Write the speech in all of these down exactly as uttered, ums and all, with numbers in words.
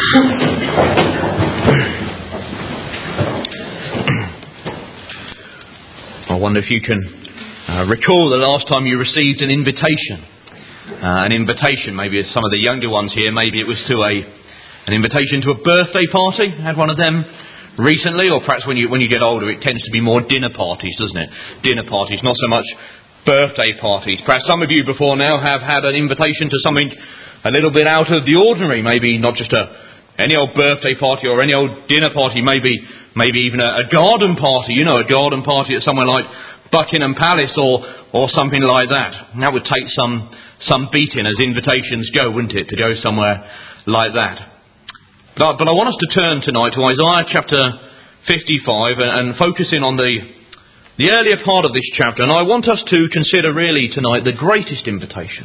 I wonder if you can uh, recall the last time you received an invitation. Uh, an invitation, maybe as some of the younger ones here, maybe it was to a an invitation to a birthday party. Had one of them recently, or perhaps when you when you get older, it tends to be more dinner parties, doesn't it? Dinner parties, not so much birthday parties. Perhaps some of you before now have had an invitation to something a little bit out of the ordinary. Maybe not just a any old birthday party or any old dinner party. Maybe maybe even a, a garden party. You know, a garden party at somewhere like Buckingham Palace or or something like that. And that would take some some beating as invitations go, wouldn't it, to go somewhere like that. But, but I want us to turn tonight to Isaiah chapter fifty-five and, and focus in on the the earlier part of this chapter. And I want us to consider really tonight the greatest invitation.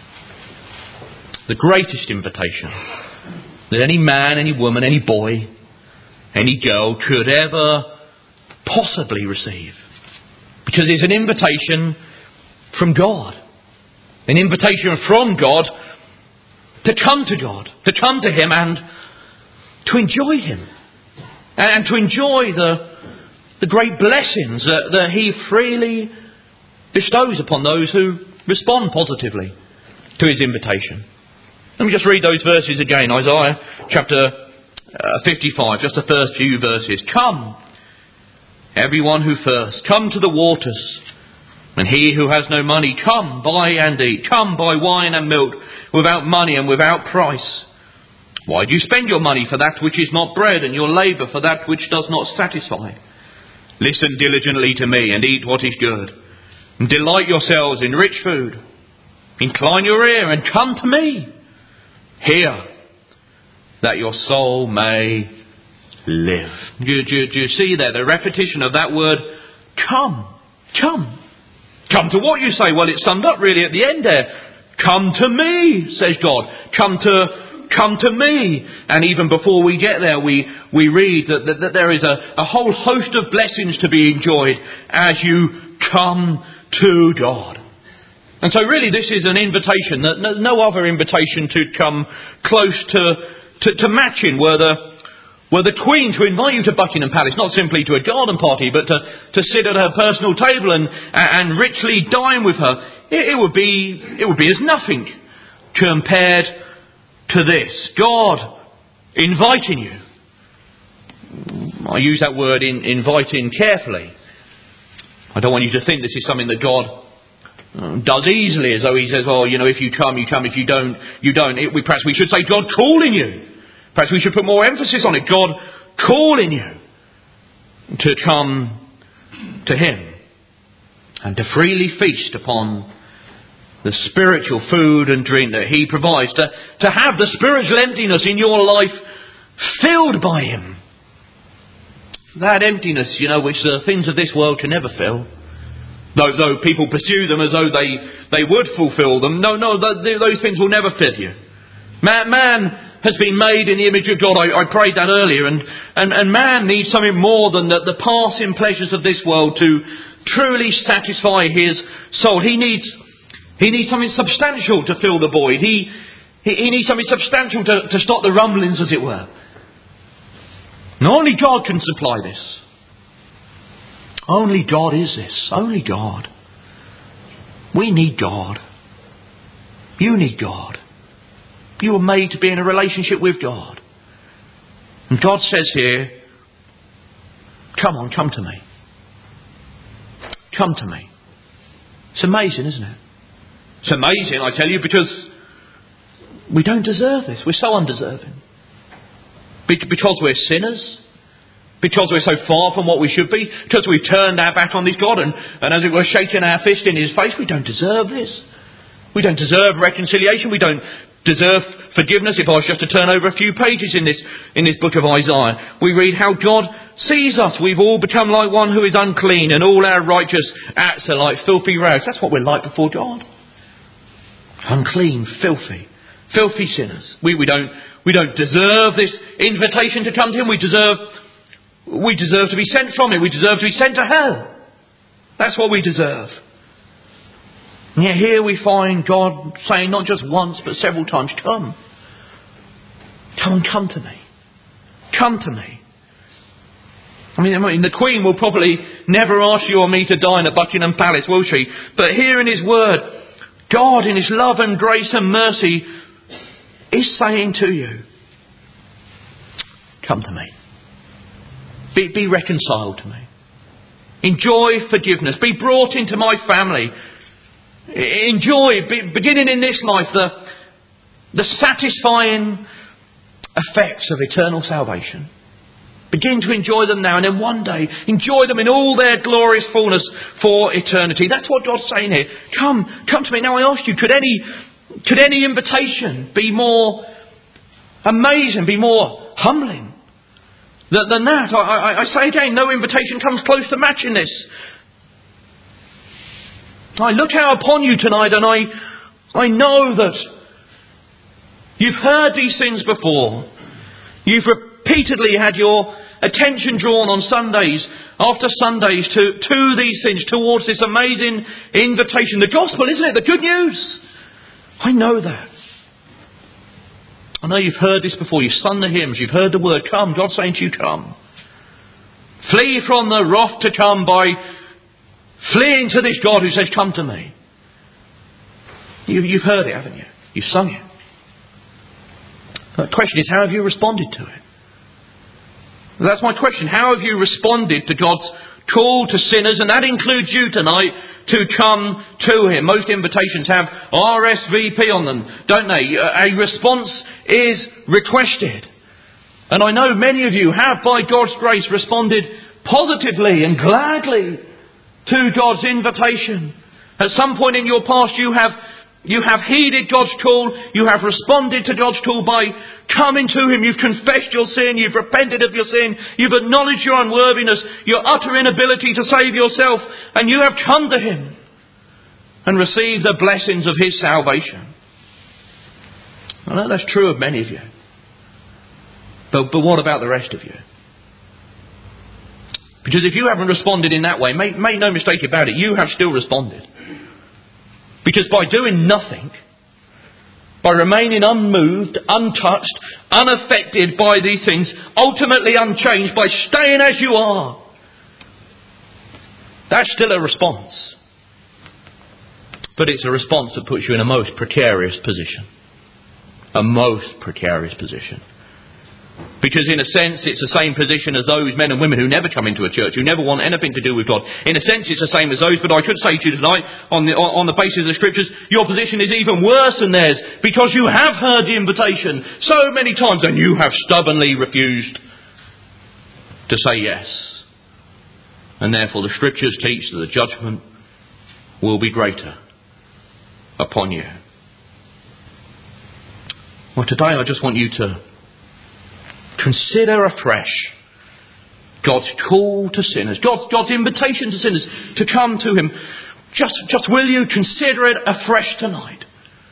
The greatest invitation that any man, any woman, any boy, any girl could ever possibly receive. Because it's an invitation from God. An invitation from God to come to God, to come to Him and to enjoy Him. And to enjoy the, the great blessings that, that He freely bestows upon those who respond positively to His invitation. Let me just read those verses again. Isaiah chapter uh, fifty-five, just the first few verses. Come, everyone who thirsts, come to the waters. And he who has no money, come, buy and eat. Come, buy wine and milk without money and without price. Why do you spend your money for that which is not bread, and your labour for that which does not satisfy? Listen diligently to me and eat what is good, and delight yourselves in rich food. Incline your ear and come to me. Hear, that your soul may live. Do, do, do you see there the repetition of that word, come, come. Come to what you say? Well, it's summed up really at the end there. Come to me, says God. Come to come to me. And even before we get there, we, we read that, that, that there is a, a whole host of blessings to be enjoyed as you come to God. And so really this is an invitation that no, no other invitation to come close to, to, to matching were the Were the Queen to invite you to Buckingham Palace, not simply to a garden party, but to, to sit at her personal table and, and richly dine with her. It, it would be it would be as nothing compared to this. God inviting you. I use that word in inviting carefully. I don't want you to think this is something that God does easily, as though He says, "Oh, you know, if you come, you come. If you don't, you don't." It, we, perhaps we should say, "God calling you." Perhaps we should put more emphasis on it. God calling you to come to Him and to freely feast upon the spiritual food and drink that He provides. To, to have the spiritual emptiness in your life filled by Him. That emptiness, you know, which the things of this world can never fill. Though, though people pursue them as though they, they would fulfill them. No, no, th- those things will never fill you. Man, man has been made in the image of God. I, I prayed that earlier. And, and, and man needs something more than the, the passing pleasures of this world to truly satisfy his soul. He needs he needs something substantial to fill the void. He, he, he needs something substantial to, to stop the rumblings, as it were. And only God can supply this. Only God is this. Only God. We need God. You need God. You were made to be in a relationship with God. And God says here, come on, come to me. Come to me. It's amazing, isn't it? It's amazing, I tell you, because we don't deserve this. We're so undeserving. Because we're sinners. Because we're so far from what we should be. Because we've turned our back on this God and, and as it were shaking our fist in His face. We don't deserve this. We don't deserve reconciliation. We don't deserve forgiveness. If I was just to turn over a few pages in this in this book of Isaiah, we read how God sees us. We've all become like one who is unclean, and all our righteous acts are like filthy rags. That's what we're like before God. Unclean, filthy, filthy sinners. We we don't we don't deserve this invitation to come to Him. We deserve we deserve to be sent from Him. We deserve to be sent to hell. That's what we deserve. And yet here we find God saying not just once but several times, come. Come and come to me. Come to me. I mean, I mean, the Queen will probably never ask you or me to dine at Buckingham Palace, will she? But here in His Word, God in His love and grace and mercy is saying to you, come to me. Be, be reconciled to me. Enjoy forgiveness. Be brought into my family. Enjoy, be, beginning in this life, the, the satisfying effects of eternal salvation. Begin to enjoy them now, and then one day enjoy them in all their glorious fullness for eternity. That's what God's saying here. Come, come to me. Now I ask you, could any, could any invitation be more amazing, be more humbling than, than that? I, I, I say again, no invitation comes close to matching this. I look out upon you tonight, and I, I know that you've heard these things before. You've repeatedly had your attention drawn on Sundays after Sundays to, to these things, towards this amazing invitation. The gospel, isn't it? The good news. I know that. I know you've heard this before. You've sung the hymns. You've heard the word, come. God's saying to you, come. Flee from the wrath to come by fleeing to this God who says, come to me. You, you've heard it, haven't you? You've sung it. The question is, how have you responded to it? That's my question. How have you responded to God's call to sinners? And that includes you tonight, to come to Him. Most invitations have R S V P on them, don't they? A response is requested. And I know many of you have, by God's grace, responded positively and gladly to God's invitation. At some point in your past, you have You have heeded God's call. You have responded to God's call by coming to Him. You've confessed your sin. You've repented of your sin. You've acknowledged your unworthiness, your utter inability to save yourself. And you have come to Him and received the blessings of His salvation. I know that's true of many of you. But, but what about the rest of you? Because if you haven't responded in that way, make, make no mistake about it, you have still responded. Because by doing nothing, by remaining unmoved, untouched, unaffected by these things, ultimately unchanged, by staying as you are, that's still a response. But it's a response that puts you in a most precarious position. A most precarious position. Because in a sense, it's the same position as those men and women who never come into a church, who never want anything to do with God. In a sense, it's the same as those, but I could say to you tonight, on the, on the basis of the Scriptures, your position is even worse than theirs, because you have heard the invitation so many times, and you have stubbornly refused to say yes. And therefore the Scriptures teach that the judgment will be greater upon you. Well, today I just want you to consider afresh God's call to sinners, God's, God's invitation to sinners to come to Him. Just, just will you consider it afresh tonight?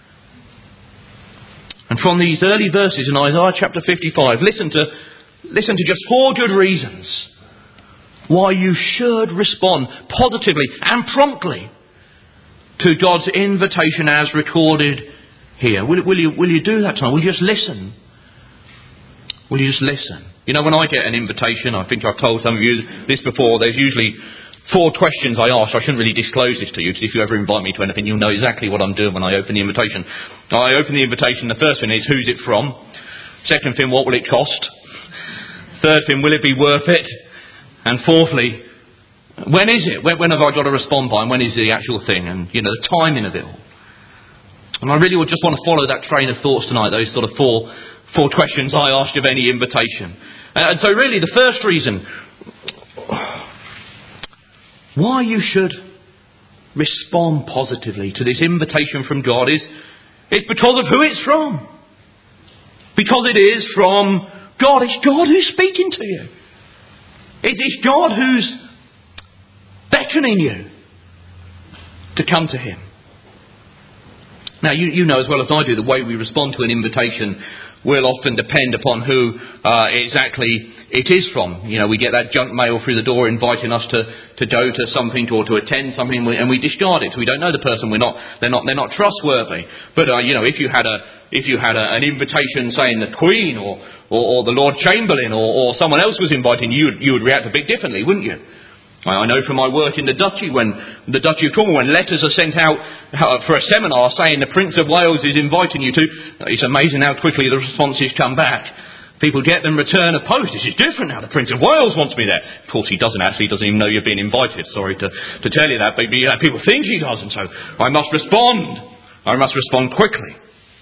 And from these early verses in Isaiah chapter fifty-five, listen to, listen to just four good reasons why you should respond positively and promptly to God's invitation as recorded here. Will, will you, will you do that tonight? Will you just listen? Will you just listen? You know, when I get an invitation, I think I've told some of you this before, there's usually four questions I ask. I shouldn't really disclose this to you, because if you ever invite me to anything, you'll know exactly what I'm doing when I open the invitation. I open the invitation, the first thing is, who's it from? Second thing, what will it cost? Third thing, will it be worth it? And fourthly, when is it? When, when have I got to respond by? And when is the actual thing? And, you know, the timing of it all. And I really would just want to follow that train of thoughts tonight, those sort of four Four questions I asked of any invitation. And so really the first reason why you should respond positively to this invitation from God is it's because of who it's from. Because it is from God. It's God who's speaking to you. It's God who's beckoning you to come to Him. Now, you, you know as well as I do the way we respond to an invitation will often depend upon who uh, exactly it is from. You know, we get that junk mail through the door inviting us to, to go to something or to attend something, and we, and we discard it. We don't know the person. We're not. They're not. They're not trustworthy. But uh, you know, if you had a if you had a, an invitation saying the Queen or or, or the Lord Chamberlain or, or someone else was inviting you, you would react a bit differently, wouldn't you? I know from my work in the Duchy, when the Duchy of Cornwall, when letters are sent out uh, for a seminar saying the Prince of Wales is inviting you to, it's amazing how quickly the responses come back. People get them return a post. This is different now. The Prince of Wales wants me there. Of course, he doesn't actually. He doesn't even know you're being invited. Sorry to, to tell you that. But you know, people think he does, and so I must respond. I must respond quickly.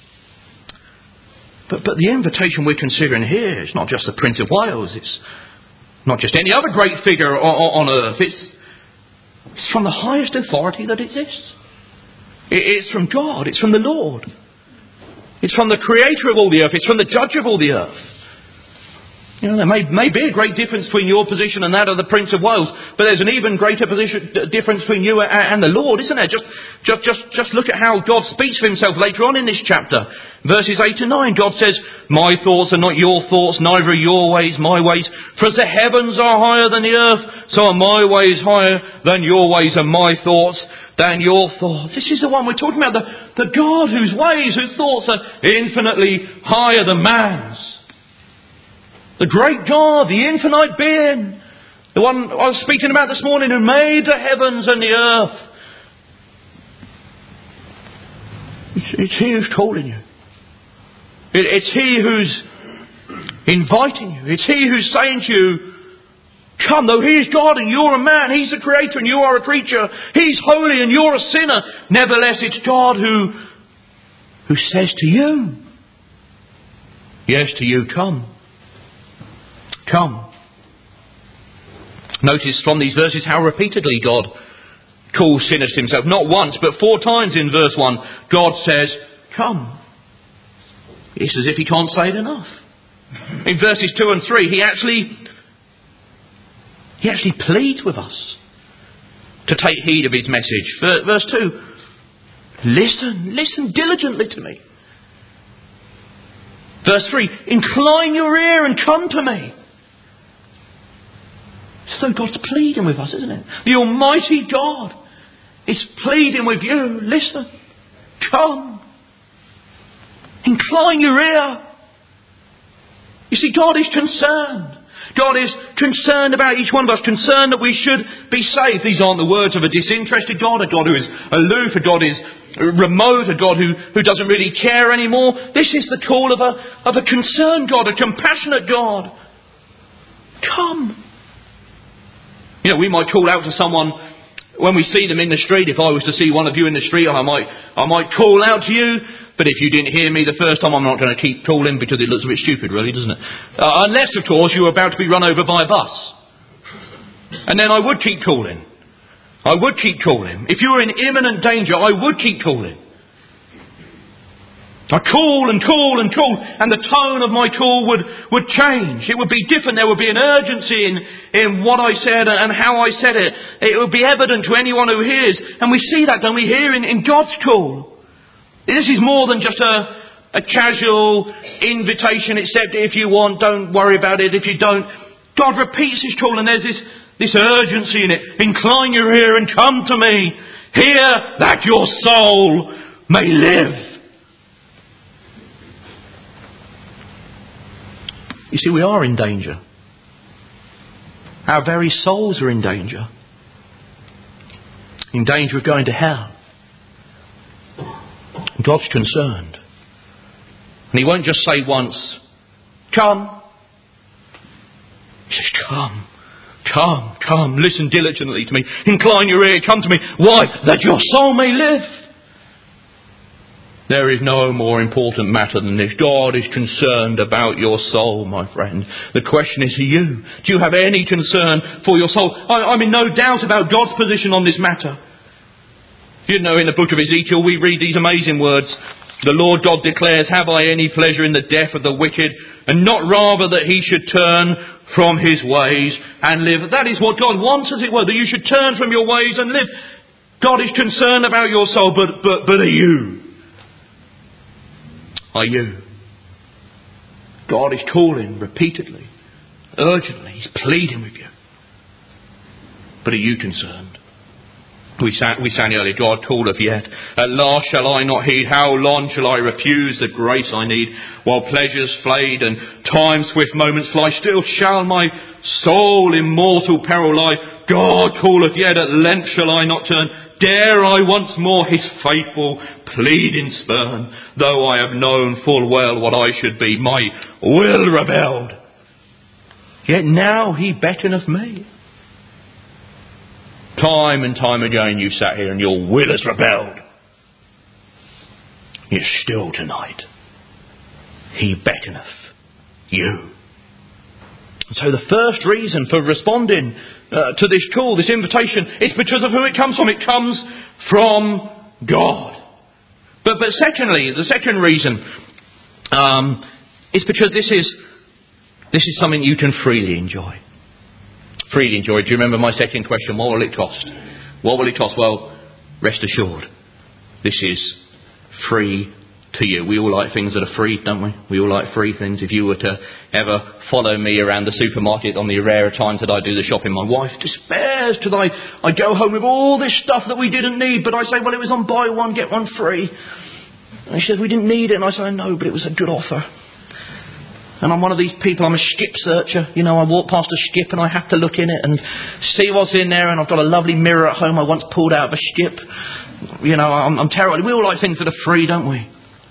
But, but the invitation we're considering here is not just the Prince of Wales. It's not just any other great figure on, on earth. It's, it's from the highest authority that exists. It, it's from God. It's from the Lord. It's from the Creator of all the earth. It's from the Judge of all the earth. You know, there may, may be a great difference between your position and that of the Prince of Wales, but there's an even greater position, difference between you and, and the Lord, isn't there? Just, just, just, just look at how God speaks for himself later on in this chapter. Verses eight and nine, God says, "My thoughts are not your thoughts, neither are your ways my ways. For as the heavens are higher than the earth, so are my ways higher than your ways, and my thoughts than your thoughts." This is the one we're talking about, the, the God whose ways, whose thoughts are infinitely higher than man's. The great God, the infinite being, the one I was speaking about this morning, who made the heavens and the earth. It's, it's He who's calling you. It, it's He who's inviting you. It's He who's saying to you, come, though He is God and you're a man, He's a creator and you are a creature. He's holy and you're a sinner. Nevertheless, it's God who, who says to you, yes, to you, come. Come. Notice from these verses how repeatedly God calls sinners to himself. Not once, but four times in verse one, God says, come. It's as if he can't say it enough. In verses two and three, he actually, he actually pleads with us to take heed of his message. Verse two, listen, listen diligently to me. Verse three, incline your ear and come to me. So God's pleading with us, isn't it? The Almighty God is pleading with you. Listen. Come. Incline your ear. You see, God is concerned. God is concerned about each one of us. Concerned that we should be saved. These aren't the words of a disinterested God. A God who is aloof. A God who is remote. A God who, who doesn't really care anymore. This is the call of a, of a concerned God. A compassionate God. Come. You know, we might call out to someone when we see them in the street. If I was to see one of you in the street, I might I might call out to you. But if you didn't hear me the first time, I'm not going to keep calling because it looks a bit stupid, really, doesn't it? Uh, unless, of course, you were about to be run over by a bus. And then I would keep calling. I would keep calling. If you were in imminent danger, I would keep calling. I call and call and call, and the tone of my call would, would change. It would be different. There would be an urgency in, in what I said and how I said it. It would be evident to anyone who hears. And we see that, don't we, here in, in God's call. This is more than just a, a casual invitation, except if you want, don't worry about it. If you don't, God repeats his call, and there's this, this urgency in it. Incline your ear and come to me. Hear that your soul may live. You see, we are in danger. Our very souls are in danger. In danger of going to hell. God's concerned. And he won't just say once, come. He says, come, come, come, listen diligently to me. Incline your ear, come to me. Why? That your soul may live. There is no more important matter than this. God is concerned about your soul, my friend. The question is for you. Do you have any concern for your soul? I, I'm in no doubt about God's position on this matter. You know, in the book of Ezekiel, we read these amazing words. The Lord God declares, have I any pleasure in the death of the wicked, and not rather that he should turn from his ways and live. That is what God wants, as it were, that you should turn from your ways and live. God is concerned about your soul, but, but, but are you? Are you? God is calling repeatedly, urgently. He's pleading with you. But are you concerned? We sang, we sang earlier, God calleth yet. At last shall I not heed? How long shall I refuse the grace I need? While pleasures fade and time's swift moments fly, still shall my soul in mortal peril lie. God calleth yet, at length shall I not turn? Dare I once more his faithful pleading spurn? Though I have known full well what I should be, my will rebelled. Yet now he beckoneth me. Time and time again you sat here and your will has rebelled. Yet still tonight, he beckoneth you. So the first reason for responding uh, to this call, this invitation, is because of who it comes from. It comes from God. But but secondly, the second reason um, is because this is this is something you can freely enjoy. Freely enjoy. Do you remember my second question? What will it cost? What will it cost? Well, rest assured, this is free to you. We all like things that are free, don't we? We all like free things. If you were to ever follow me around the supermarket on the rare times that I do the shopping, my wife despairs till I, I go home with all this stuff that we didn't need. But I say, well, it was on buy one, get one free. And she says, we didn't need it. And I say, no, but it was a good offer. And I'm one of these people, I'm a skip searcher. You know, I walk past a skip and I have to look in it and see what's in there. And I've got a lovely mirror at home I once pulled out of a skip. You know, I'm, I'm terrible. We all like things that are free, don't we?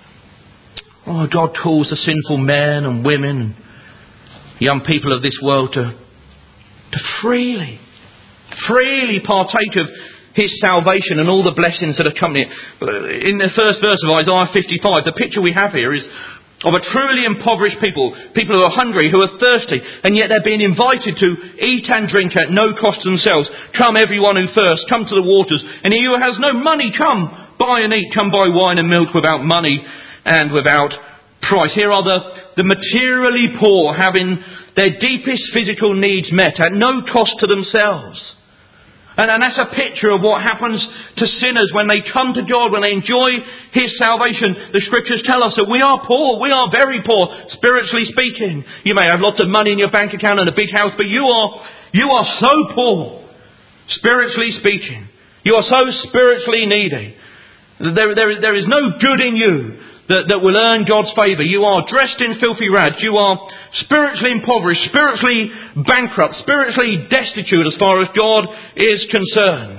Oh, God calls the sinful men and women and young people of this world to, to freely, freely partake of his salvation and all the blessings that accompany it. In the first verse of Isaiah fifty-five, the picture we have here is of a truly impoverished people, people who are hungry, who are thirsty, and yet they're being invited to eat and drink at no cost to themselves. Come everyone who thirsts, come to the waters, and he who has no money, come buy and eat, come buy wine and milk without money and without price. Here are the, the materially poor having their deepest physical needs met at no cost to themselves. And, and that's a picture of what happens to sinners when they come to God, when they enjoy his salvation. The scriptures tell us that we are poor. We are very poor, spiritually speaking. You may have lots of money in your bank account and a big house, but you are, you are so poor, spiritually speaking. You are so spiritually needy. There, there, there is no good in you that, that will earn God's favour. You are dressed in filthy rags. You are spiritually impoverished, spiritually bankrupt, spiritually destitute as far as God is concerned.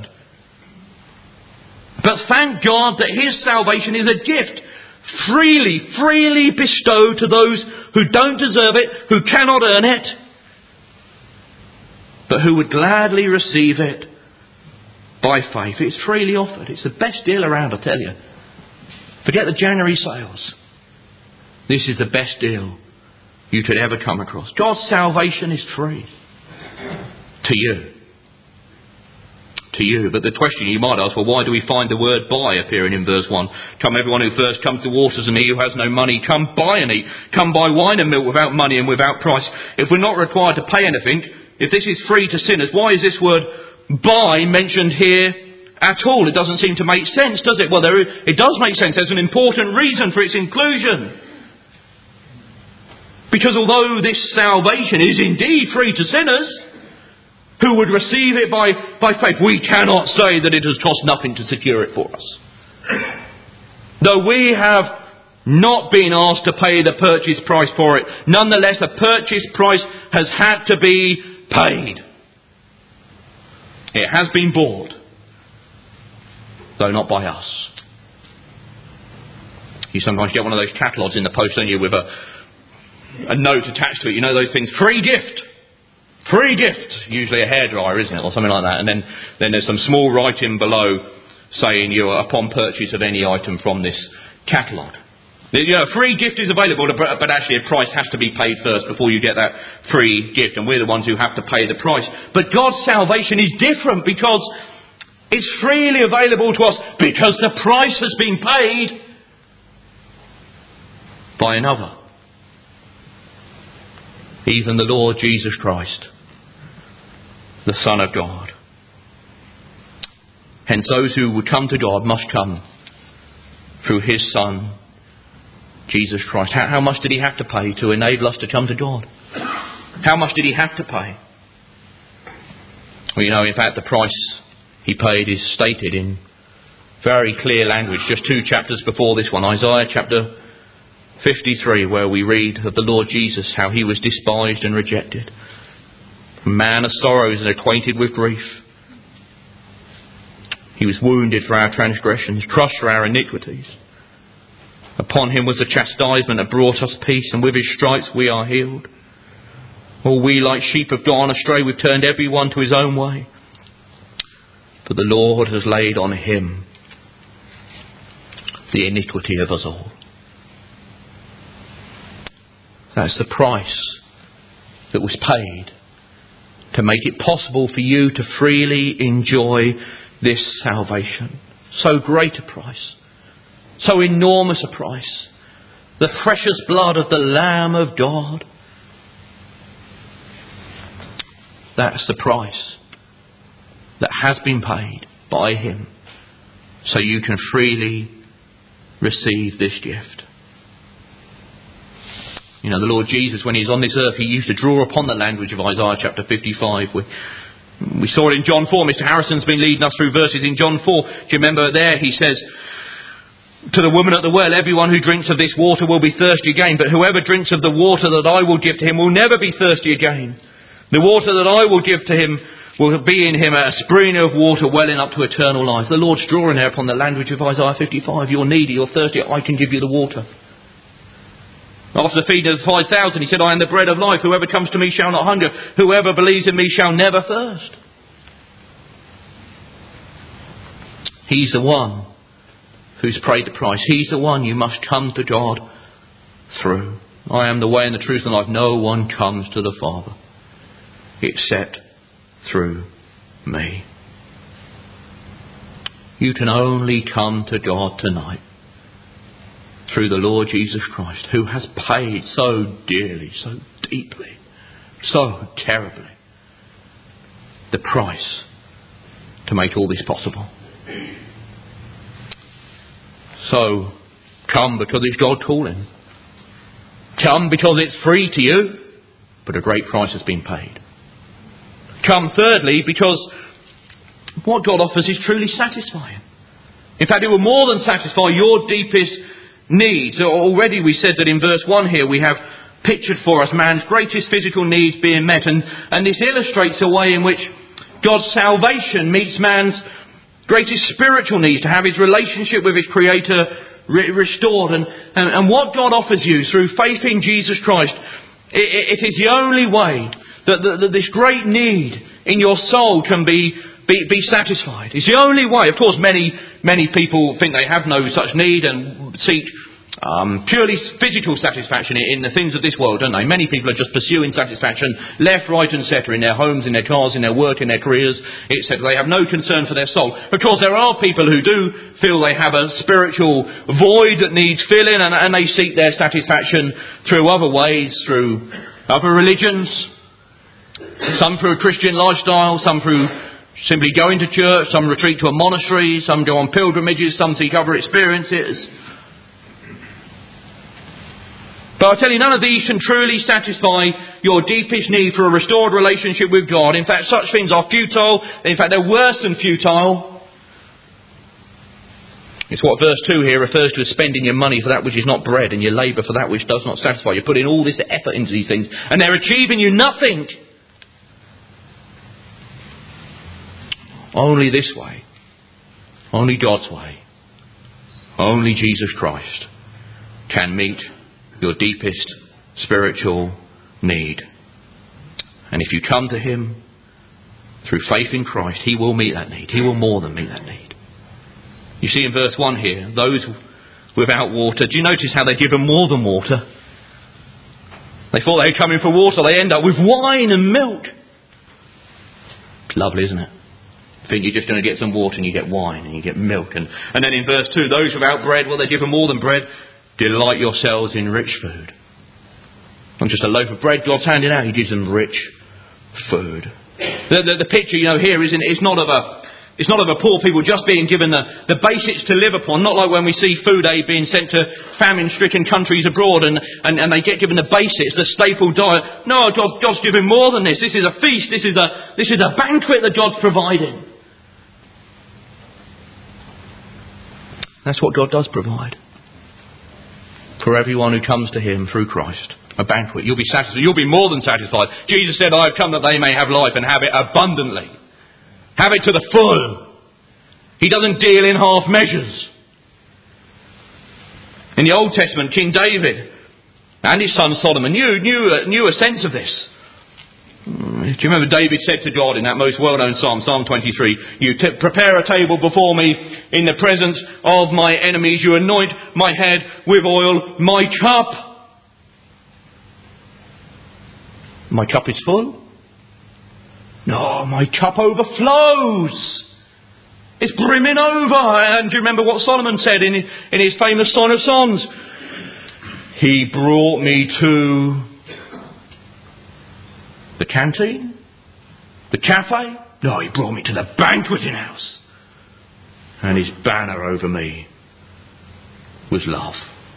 But thank God that his salvation is a gift, freely, freely bestowed to those who don't deserve it, who cannot earn it, but who would gladly receive it by faith. It's freely offered. It's the best deal around, I tell you. Forget the January sales. This is the best deal you could ever come across. God's salvation is free. To you. To you. But the question you might ask, well, why do we find the word buy appearing in verse one? Come everyone who first comes to waters, and he who has no money, come buy and eat. Come buy wine and milk without money and without price. If we're not required to pay anything, if this is free to sinners, why is this word buy mentioned here at all? It doesn't seem to make sense, does it? Well, there is, it does make sense. There's an important reason for its inclusion. Because although this salvation is indeed free to sinners who would receive it by, by faith, we cannot say that it has cost nothing to secure it for us. Though we have not been asked to pay the purchase price for it, nonetheless a purchase price has had to be paid. It has been bought, though not by us. You sometimes get one of those catalogues in the post, don't you, with a, a note attached to it. You know those things, free gift. Free gift. Usually a hairdryer, isn't it? Or something like that. And then, then there's some small writing below saying you are upon purchase of any item from this catalogue. You know, a free gift is available, but actually a price has to be paid first before you get that free gift. And we're the ones who have to pay the price. But God's salvation is different because it's freely available to us because the price has been paid by another. Even the Lord Jesus Christ, the Son of God. Hence those who would come to God must come through his Son, Jesus Christ. How, how much did he have to pay to enable us to come to God? How much did he have to pay? Well, you know, in fact, the price he paid is stated in very clear language, just two chapters before this one, Isaiah chapter fifty-three, where we read of the Lord Jesus, how he was despised and rejected, a man of sorrows and acquainted with grief. He was wounded for our transgressions, crushed for our iniquities. Upon him was the chastisement that brought us peace, and with his stripes we are healed. All we like sheep have gone astray, we've turned every one to his own way. But the Lord has laid on him the iniquity of us all. That's the price that was paid to make it possible for you to freely enjoy this salvation. So great a price. So enormous a price. The precious blood of the Lamb of God. That's the price that has been paid by him, so you can freely receive this gift. You know, the Lord Jesus, when he's on this earth, he used to draw upon the language of Isaiah chapter fifty-five. We, we saw it in John four. Mister Harrison's been leading us through verses in John four. Do you remember there he says to the woman at the well, everyone who drinks of this water will be thirsty again, but whoever drinks of the water that I will give to him will never be thirsty again. The water that I will give to him will be in him a spring of water welling up to eternal life. The Lord's drawing there upon the language of Isaiah fifty-five. You're needy, you're thirsty, I can give you the water. After the feeding of the five thousand, he said, I am the bread of life. Whoever comes to me shall not hunger. Whoever believes in me shall never thirst. He's the one who's paid the price. He's the one you must come to God through. I am the way and the truth and life. No one comes to the Father except through me. You can only come to God tonight through the Lord Jesus Christ, who has paid so dearly, so deeply, so terribly the price to make all this possible. So come because it's God calling. Come because it's free to you, but a great price has been paid. Come thirdly because what God offers is truly satisfying. In fact, it will more than satisfy your deepest needs. Already we said that in verse one here we have pictured for us man's greatest physical needs being met, and, and this illustrates a way in which God's salvation meets man's greatest spiritual needs, to have his relationship with his Creator re- restored. And, and, and what God offers you through faith in Jesus Christ, it, it is the only way that, that, that this great need in your soul can be Be, be satisfied. It's the only way. Of course, many many people think they have no such need and seek um, purely physical satisfaction in the things of this world, don't they? Many people are just pursuing satisfaction left, right and centre, in their homes, in their cars, in their work, in their careers, et cetera. They have no concern for their soul. Of course, there are people who do feel they have a spiritual void that needs filling, and, and they seek their satisfaction through other ways, through other religions, some through a Christian lifestyle, some through simply going to church, some retreat to a monastery, some go on pilgrimages, some seek other experiences. But I tell you, none of these can truly satisfy your deepest need for a restored relationship with God. In fact, such things are futile. In fact, they're worse than futile. It's what verse two here refers to as spending your money for that which is not bread and your labour for that which does not satisfy. You're putting all this effort into these things and they're achieving you nothing. Only this way, only God's way, only Jesus Christ can meet your deepest spiritual need. And if you come to Him through faith in Christ, He will meet that need. He will more than meet that need. You see in verse one here, those without water, do you notice how they give them more than water? They thought they were coming for water, they end up with wine and milk. It's lovely, isn't it? You think you're just going to get some water and you get wine and you get milk. And, and then in verse two, those without bread, well, they give them more than bread. Delight yourselves in rich food. Not just a loaf of bread God's handing out, He gives them rich food. The, the, the picture, you know, here isn't, it's not of a It's not over poor people just being given the, the basics to live upon, not like when we see food aid being sent to famine-stricken countries abroad and, and, and they get given the basics, the staple diet. No, God, God's given more than this. This is a feast. This is a, this is a banquet that God's providing. That's what God does provide. For everyone who comes to him through Christ. A banquet. You'll be satisfied. You'll be more than satisfied. Jesus said, I have come that they may have life and have it abundantly. Have it to the full. He doesn't deal in half measures. In the Old Testament, King David and his son Solomon knew, knew, knew a sense of this. Do you remember David said to God in that most well-known psalm, Psalm twenty-three, you t- prepare a table before me in the presence of my enemies. You anoint my head with oil. My cup. My cup is full. No, my cup overflows. It's brimming over. And do you remember what Solomon said in, in his famous Song of Songs? He brought me to the canteen? The cafe? No, he brought me to the banqueting house. And his banner over me was love.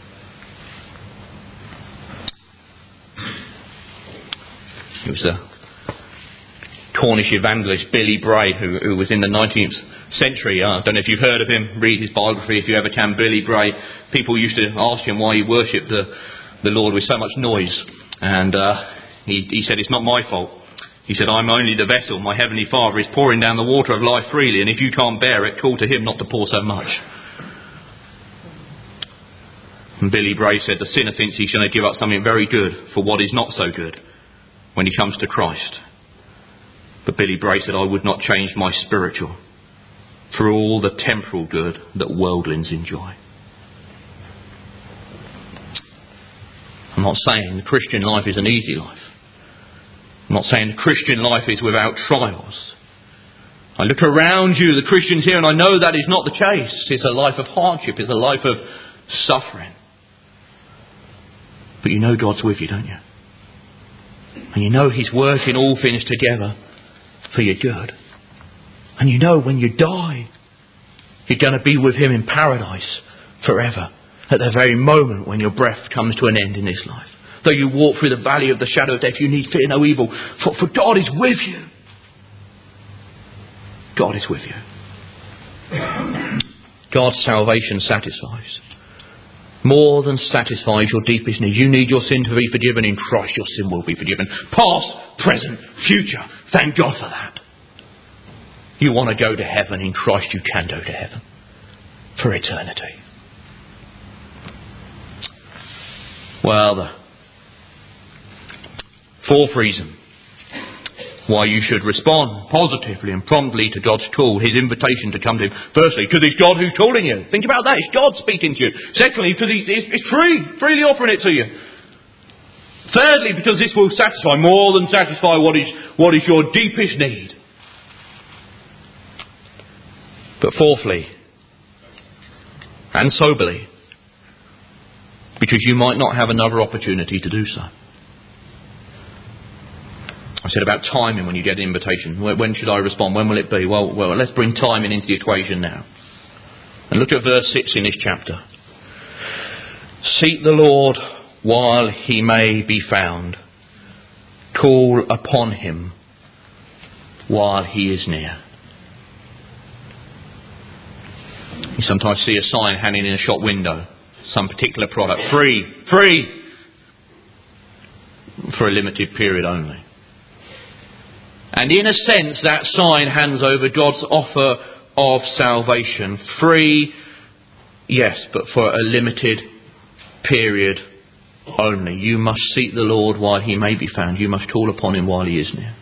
It was the Cornish evangelist Billy Bray, who, who was in the nineteenth century. I don't know if you've heard of him. Read his biography if you ever can. Billy Bray. People used to ask him why he worshipped the, the Lord with so much noise. And uh, he, he said, it's not my fault. He said, I'm only the vessel. My heavenly Father is pouring down the water of life freely. And if you can't bear it, call to him not to pour so much. And Billy Bray said, the sinner thinks he's going to give up something very good for what is not so good when he comes to Christ. But Billy Bray said, I would not change my spiritual for all the temporal good that worldlings enjoy. I'm not saying the Christian life is an easy life. I'm not saying the Christian life is without trials. I look around you, the Christians here, and I know that is not the case. It's a life of hardship. It's a life of suffering. But you know God's with you, don't you? And you know he's working all things together for your good. And you know when you die, you're going to be with him in paradise forever. At the very moment when your breath comes to an end in this life. Though you walk through the valley of the shadow of death, you need fear no evil. For, for God is with you. God is with you. God's salvation satisfies. More than satisfies your deepest need. You need your sin to be forgiven. In Christ your sin will be forgiven. Past, present, future. Thank God for that. You want to go to heaven. In Christ you can go to heaven. For eternity. Well, the fourth reason why you should respond positively and promptly to God's call, his invitation to come to him. Firstly, because it's God who's calling you. Think about that. It's God speaking to you. Secondly, because it's free, freely offering it to you. Thirdly, because this will satisfy, more than satisfy what is, what is your deepest need. But fourthly, and soberly, because you might not have another opportunity to do so. I said about timing when you get an invitation. When should I respond? When will it be? Well, well, let's bring timing into the equation now. And look at verse six in this chapter. Seek the Lord while he may be found. Call upon him while he is near. You sometimes see a sign hanging in a shop window. Some particular product. Free. Free. For a limited period only. And in a sense, that sign hands over God's offer of salvation. Free, yes, but for a limited period only. You must seek the Lord while he may be found. You must call upon him while he is near.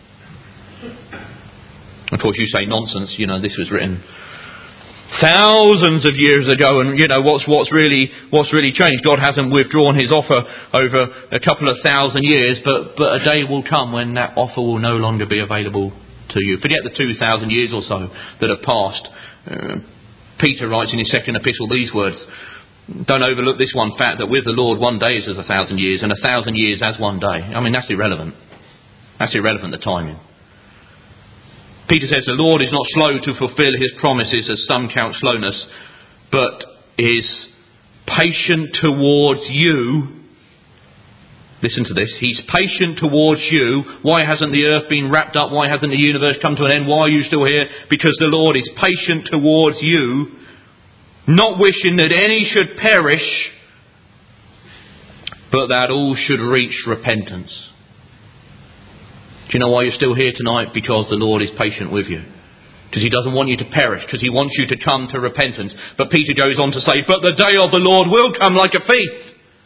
Of course, you say nonsense. You know, this was written thousands of years ago, and you know what's what's really what's really changed. God hasn't withdrawn his offer over a couple of thousand years, but but a day will come when that offer will no longer be available to you. Forget the two thousand years or so that have passed. Uh, Peter writes in his second epistle these words: "Don't overlook this one fact, that with the Lord one day is as a thousand years, and a thousand years as one day." I mean, that's irrelevant. That's irrelevant, the timing. Peter says the Lord is not slow to fulfill his promises, as some count slowness, but is patient towards you. Listen to this. He's patient towards you. Why hasn't the earth been wrapped up? Why hasn't the universe come to an end? Why are you still here? Because the Lord is patient towards you, not wishing that any should perish, but that all should reach repentance. Do you know why you're still here tonight? Because the Lord is patient with you. Because he doesn't want you to perish, because he wants you to come to repentance. But Peter goes on to say, but the day of the Lord will come like a thief.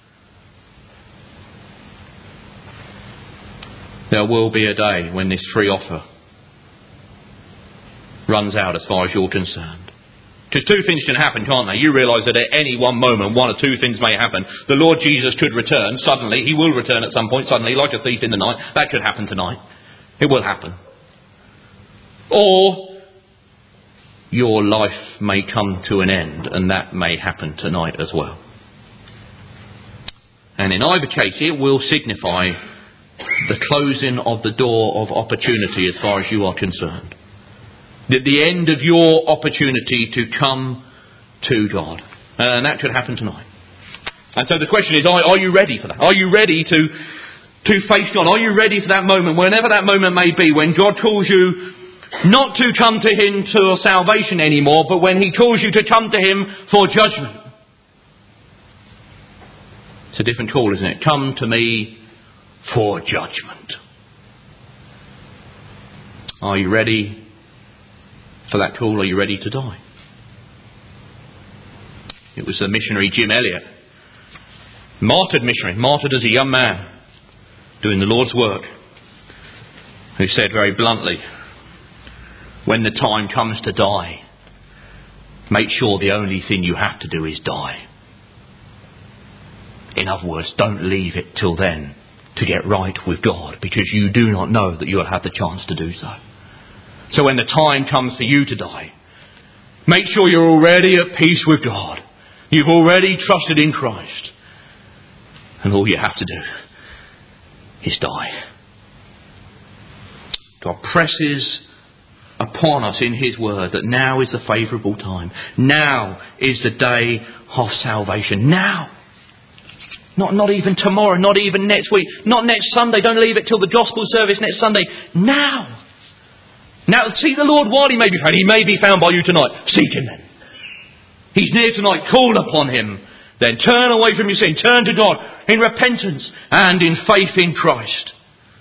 There will be a day when this free offer runs out as far as you're concerned. Because two things can happen, can't they? You realise that at any one moment, one or two things may happen. The Lord Jesus could return suddenly. He will return at some point suddenly, like a thief in the night. That could happen tonight. It will happen. Or your life may come to an end, and that may happen tonight as well. And in either case, it will signify the closing of the door of opportunity as far as you are concerned. The, the end of your opportunity to come to God. Uh, and that could happen tonight. And so the question is, are, are you ready for that? Are you ready to, to face God? Are you ready for that moment, whenever that moment may be, when God calls you not to come to him for salvation anymore, but when he calls you to come to him for judgment? It's a different call, isn't it? Come to me for judgment. Are you ready for that call? Are you ready to die? It was the missionary Jim Elliot, martyred missionary, martyred as a young man, doing the Lord's work, who said very bluntly, when the time comes to die, make sure the only thing you have to do is die. In other words, don't leave it till then to get right with God, because you do not know that you'll have the chance to do so. So when the time comes for you to die, make sure you're already at peace with God. You've already trusted in Christ. And all you have to do is die. God presses upon us in his word that now is the favourable time. Now is the day of salvation. Now. Not, not even tomorrow, not even next week, not next Sunday. Don't leave it till the gospel service next Sunday. Now. Now, seek the Lord while he may be found. He may be found by you tonight. Seek him then. He's near tonight. Call upon him. Then turn away from your sin. Turn to God in repentance and in faith in Christ.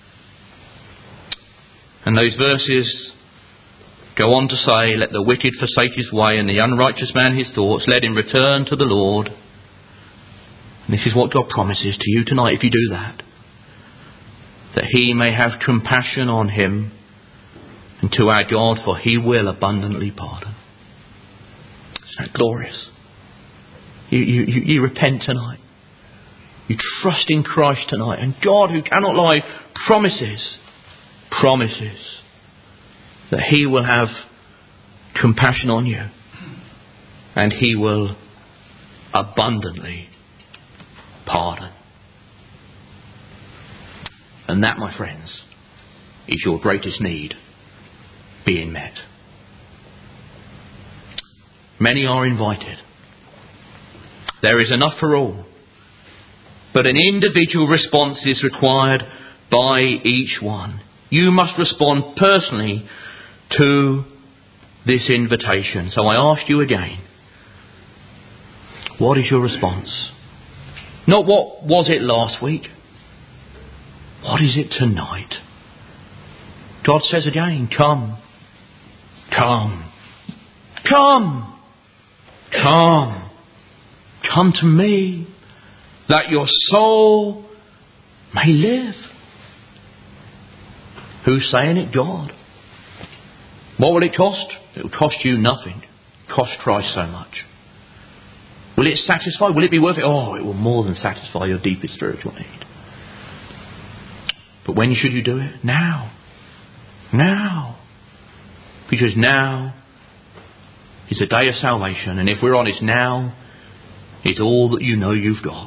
And those verses go on to say, let the wicked forsake his way and the unrighteous man his thoughts. Let him return to the Lord. And this is what God promises to you tonight if you do that. That he may have compassion on him and to our God, for he will abundantly pardon. Isn't that glorious? You, you, you, you repent tonight. You trust in Christ tonight. And God, who cannot lie, promises, promises that he will have compassion on you. And he will abundantly pardon. And that, my friends, is your greatest need being met. Many are invited. There is enough for all. But an individual response is required by each one. You must respond personally to this invitation. So I ask you again, what is your response? Not what was it last week. What is it tonight? God says again, come, come, come, come, come to me, that your soul may live. Who's saying it? God. What will it cost? It will cost you nothing. It cost Christ so much. Will it satisfy? Will it be worth it? Oh, it will more than satisfy your deepest spiritual need. But when should you do it? Now. Now. Because now is the day of salvation. And if we're honest, now is all that you know you've got.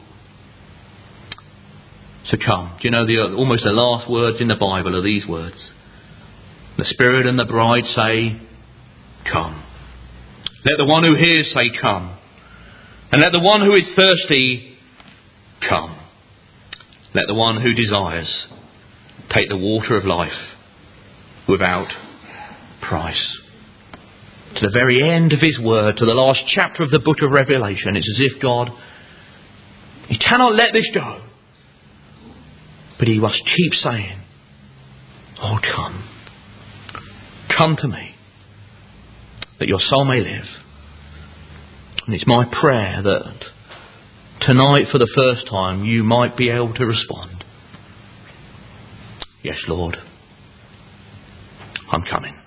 So come. Do you know the almost the last words in the Bible are these words? The Spirit and the bride say, come. Let the one who hears say, come. And let the one who is thirsty, come. Let the one who desires take the water of life without price. To the very end of his word, to the last chapter of the book of Revelation, it's as if God, he cannot let this go. But he must keep saying, oh, come. Come to me, that your soul may live. And it's my prayer that tonight, for the first time, you might be able to respond. Yes, Lord, I'm coming.